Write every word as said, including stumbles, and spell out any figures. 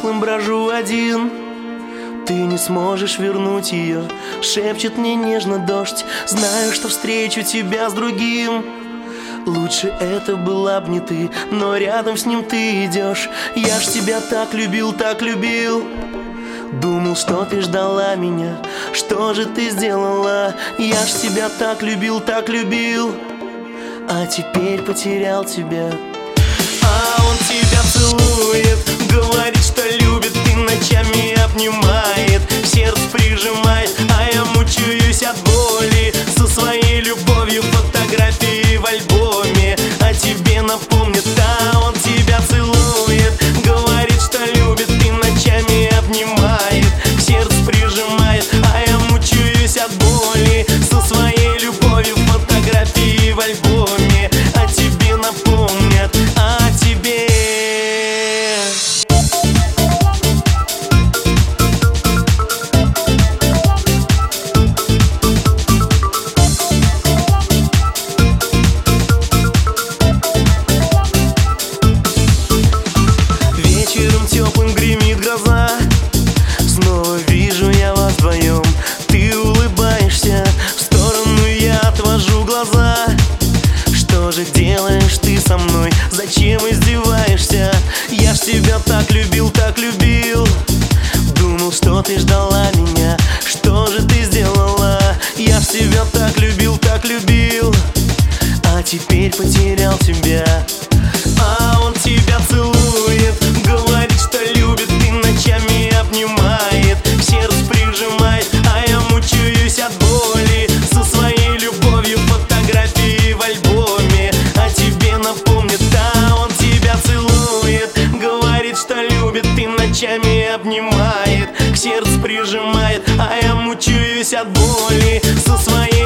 прошлым брожу один. Ты не сможешь вернуть ее, шепчет мне нежно дождь. Знаю, что встречу тебя с другим. Лучше это была б не ты, но рядом с ним ты идешь. Я ж тебя так любил, так любил. Думал, что ты ждала меня, что же ты сделала? Я ж тебя так любил, так любил. А теперь потерял тебя. А он тебя целует, говорит, что любит, и ночами обнимает, в сердце прижимает, а я мучаюсь от боли. Со своей любовью фотографии в альбоме о тебе напомнит. А он тебя целует, говорит, что любит, и ночами обнимает, в сердце прижимает, а я мучаюсь от боли. Со своей любовью фотографии в альбоме о тебе напомнят, о тебе. Вечером теплым гремит гроза, снова вижу я вас вдвоем. Ты улыбаешься, в сторону я отвожу глаза. Что же делаешь ты со мной? Зачем издеваешься? Я ж тебя так любил, так любил. Думал, что ты ждала меня, что же ты сделала? Я ж тебя так любил, так любил. А теперь потерял тебя. А он тебя целует, говорит, что любит, и ночами обнимает, в сердце прижимает, а я мучаюсь от боли. Со своей любовью фотографии в альбоме о тебе напомнит. А он тебя целует, говорит, что любит, и ночами обнимает, к сердцу прижимает, а я мучаюсь от боли. Со своей